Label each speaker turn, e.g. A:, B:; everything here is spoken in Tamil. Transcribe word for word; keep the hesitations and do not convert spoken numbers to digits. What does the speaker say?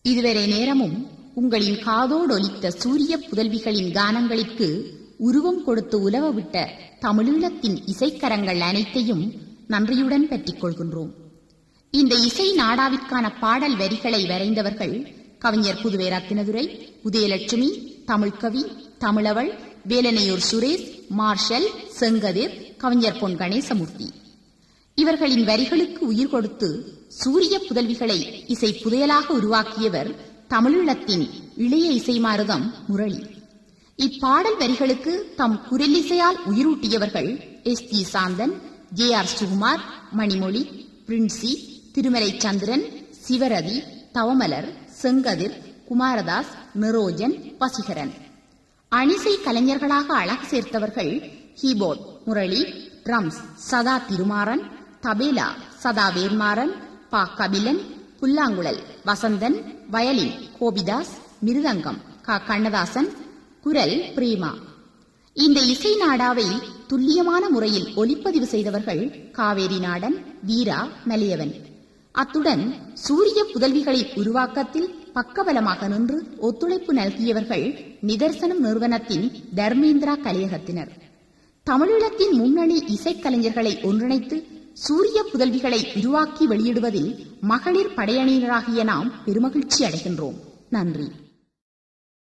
A: இதுவரை நேரமும் உங்களின் காதோடு ஒலித்த சூரிய புதல்விகளின் கானங்களுக்கு உருவம் கொடுத்து உலவவிட்ட தமிழீழத்தின் இசைக்கரங்கள் அனைத்தையும் நன்றியுடன் பற்றிக் கொள்கின்றோம். இந்த இசை நாடாவிற்கான பாடல் வரிகளை வரைந்தவர்கள் கவிஞர் புதுவை ரத்தினதுரை, உதயலட்சுமி, தமிழ்கவி, தமிழவள், வேலனையூர் சுரேஷ், மார்ஷல், செங்கதிர், கவிஞர் பொன் கணேசமூர்த்தி. இவர்களின் வரிகளுக்கு உயிர் கொடுத்து சூரிய புதல்விகளை இசை புதையலாக உருவாக்கியவர் தமிழீழத்தின் இளைய இசைமாருதம் முரளி. இப்பாடல் வரிகளுக்கு தம் குரலிசையால் உயிரூட்டியவர்கள் S G Santhan, J R Sukumar, Manimozhi, Princy, Thirumalai Chandran, Sivarathi, Thavamalar, Sengathir, Kumaradas, Nirojan, Vaseegaran. அணிசை கலைஞர்களாக அழகு சேர்த்தவர்கள் கீபோர்ட் முரளி, ட்ரம்ஸ் சதா திருமாறன், தபேலா சதா வேர்மாறன், பா கபிலன், புல்லாங்குழல் வசந்தன், வயலின் கோபிதாஸ், மிருதங்கம் க கண்ணதாசன், குரல் பிரேமா. இந்த இசை நாடாவை துல்லியமான முறையில் ஒலிப்பதிவு செய்தவர்கள் காவேரி நாடன், வீரா, மலையவன். அத்துடன் சூரிய புதல்விகளின் உருவாக்கத்தில் பக்கபலமாக நின்று ஒத்துழைப்பு நல்கியவர்கள் நிதர்சனம் நிறுவனத்தின் தர்மேந்திரா கலையகத்தினர். தமிழீழத்தின் முன்னணி இசைக்கலைஞர்களை ஒன்றிணைத்து சூரிய புதல்விகளை உருவாக்கி வெளியிடுவதில் மகளிர் படையணியினராகிய நாம் பெருமகிழ்ச்சி அடைகின்றோம். நன்றி.